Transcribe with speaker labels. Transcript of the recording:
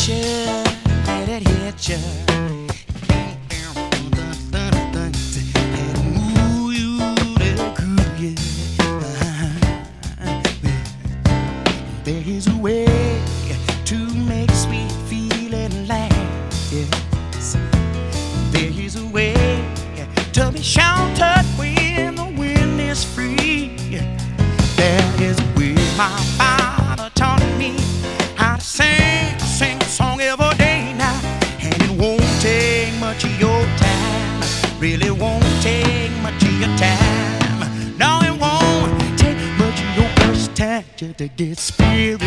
Speaker 1: you, let it hit you. And move you to groove you. There is a way to make sweet feeling last. Yes. There is a way to be sheltered when the wind is free. There is a way my father taught me how to sing a song every day now. And it won't take much of your time, really won't take much of your time. No, it won't take much of your first time to get spiritual.